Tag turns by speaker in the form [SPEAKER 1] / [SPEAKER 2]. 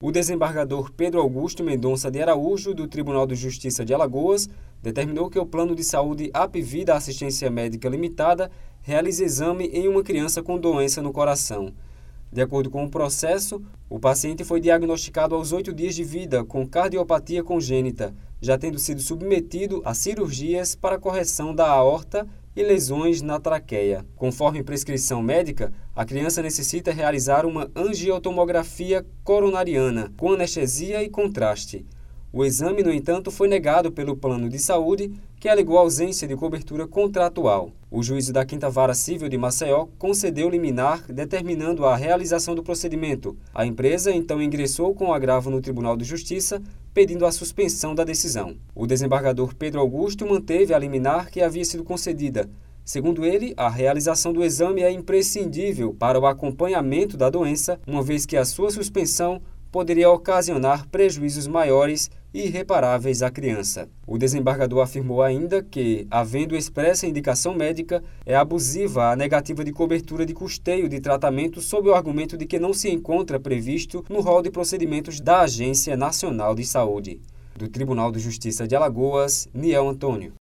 [SPEAKER 1] O desembargador Pedro Augusto Mendonça de Araújo, do Tribunal de Justiça de Alagoas, determinou que o Plano de Saúde Apvida Assistência Médica Limitada realize exame em uma criança com doença no coração. De acordo com o processo, o paciente foi diagnosticado aos 8 dias de vida com cardiopatia congênita, já tendo sido submetido a cirurgias para correção da aorta e lesões na traqueia. Conforme prescrição médica, a criança necessita realizar uma angiotomografia coronariana, com anestesia e contraste. O exame, no entanto, foi negado pelo Plano de Saúde, que alegou ausência de cobertura contratual. O juízo da 5ª Vara Civil de Maceió concedeu liminar determinando a realização do procedimento. A empresa então ingressou com agravo no Tribunal de Justiça, pedindo a suspensão da decisão. O desembargador Pedro Augusto manteve a liminar que havia sido concedida. Segundo ele, a realização do exame é imprescindível para o acompanhamento da doença, uma vez que a sua suspensão poderia ocasionar prejuízos maiores e irreparáveis à criança. O desembargador afirmou ainda que, havendo expressa indicação médica, é abusiva a negativa de cobertura de custeio de tratamento sob o argumento de que não se encontra previsto no rol de procedimentos da Agência Nacional de Saúde. Do Tribunal de Justiça de Alagoas, Niel Antônio.